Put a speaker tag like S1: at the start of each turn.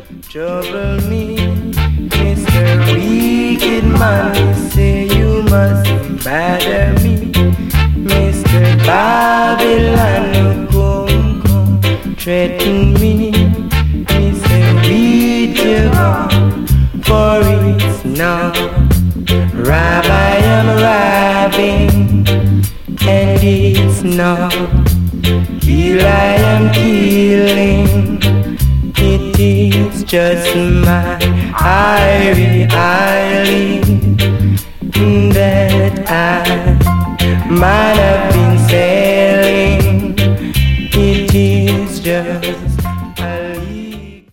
S1: trouble me. Mr. Wicked Man, you say you must bother me. Mr. Babylon, come, threaten me. Me say, read your God, for it's now. Rob, I am robbing, and it's now. Kill, I am killing. It is just my irie